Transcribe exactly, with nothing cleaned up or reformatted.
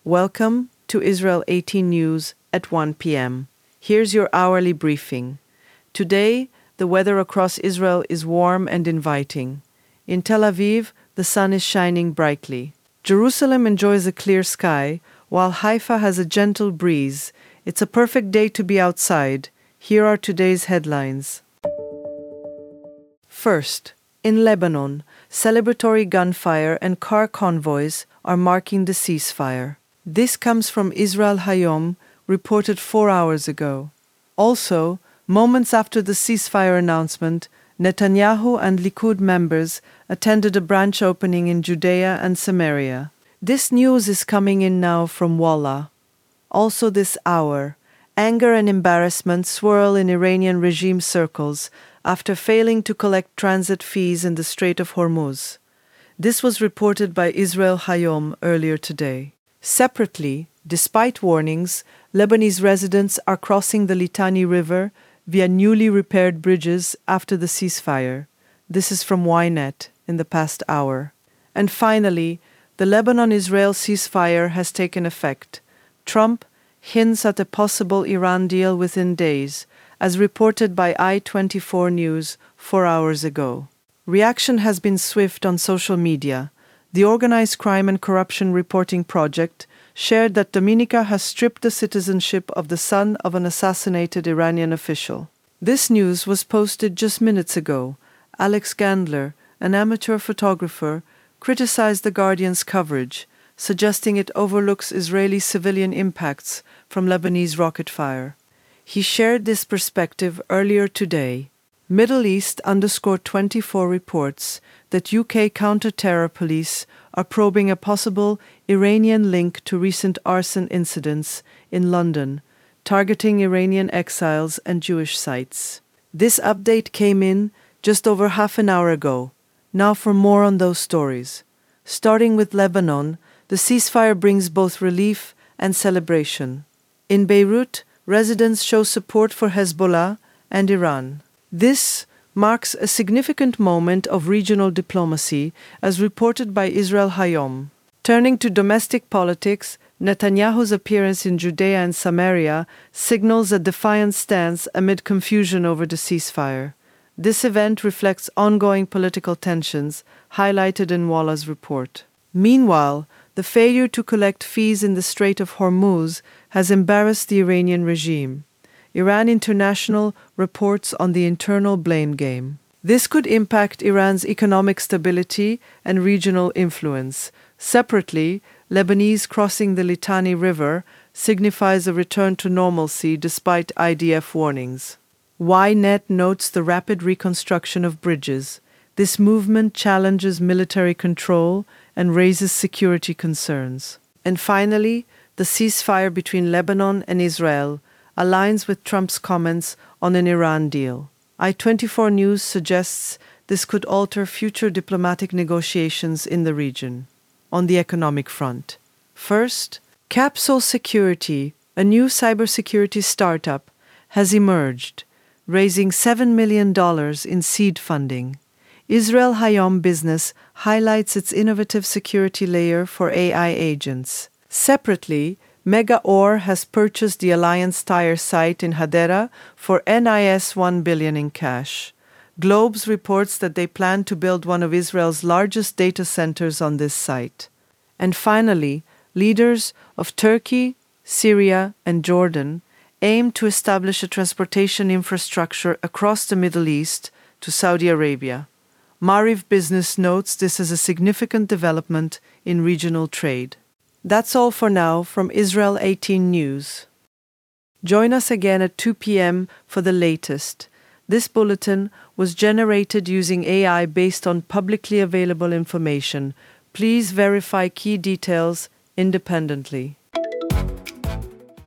Welcome to Israel eighteen News at one p m Here's your hourly briefing. Today, the weather across Israel is warm and inviting. In Tel Aviv, the sun is shining brightly. Jerusalem enjoys a clear sky, while Haifa has a gentle breeze. It's a perfect day to be outside. Here are today's headlines. First, in Lebanon, celebratory gunfire and car convoys are marking the ceasefire. This comes from Israel Hayom, reported four hours ago. Also, moments after the ceasefire announcement, Netanyahu and Likud members attended a branch opening in Judea and Samaria. This news is coming in now from Walla. Also this hour, anger and embarrassment swirl in Iranian regime circles after failing to collect transit fees in the Strait of Hormuz. This was reported by Israel Hayom earlier today. Separately, despite warnings, Lebanese residents are crossing the Litani River via newly repaired bridges after the ceasefire. This is from Ynet in the past hour. And finally, the Lebanon-Israel ceasefire has taken effect. Trump hints at a possible Iran deal within days, as reported by I twenty-four News four hours ago. Reaction has been swift on social media. The Organized Crime and Corruption Reporting Project shared that Dominica has stripped the citizenship of the son of an assassinated Iranian official. This news was posted just minutes ago. Alex Gandler, an amateur photographer, criticized The Guardian's coverage, suggesting it overlooks Israeli civilian impacts from Lebanese rocket fire. He shared this perspective earlier today. Middle East underscore twenty-four reports that U K counter-terror police are probing a possible Iranian link to recent arson incidents in London, targeting Iranian exiles and Jewish sites. This update came in just over half an hour ago. Now for more on those stories. Starting with Lebanon, the ceasefire brings both relief and celebration. In Beirut, residents show support for Hezbollah and Iran. This marks a significant moment of regional diplomacy, as reported by Israel Hayom. Turning to domestic politics, Netanyahu's appearance in Judea and Samaria signals a defiant stance amid confusion over the ceasefire. This event reflects ongoing political tensions, highlighted in Walla's report. Meanwhile, the failure to collect fees in the Strait of Hormuz has embarrassed the Iranian regime. Iran International reports on the internal blame game. This could impact Iran's economic stability and regional influence. Separately, Lebanese crossing the Litani River signifies a return to normalcy despite I D F warnings. Ynet notes the rapid reconstruction of bridges. This movement challenges military control and raises security concerns. And finally, the ceasefire between Lebanon and Israel aligns with Trump's comments on an Iran deal. I twenty-four News suggests this could alter future diplomatic negotiations in the region. On the economic front, first, Capsule Security, a new cybersecurity startup, has emerged, raising seven million dollars in seed funding. Israel Hayom Business highlights its innovative security layer for A I agents. Separately, Megaor has purchased the Alliance Tire site in Hadera for N I S one billion dollars in cash. Globes reports that they plan to build one of Israel's largest data centers on this site. And finally, leaders of Turkey, Syria, and Jordan aim to establish a transportation infrastructure across the Middle East to Saudi Arabia. Maariv Business notes this as a significant development in regional trade. That's all for now from Israel eighteen News. Join us again at two p m for the latest. This bulletin was generated using A I based on publicly available information. Please verify key details independently.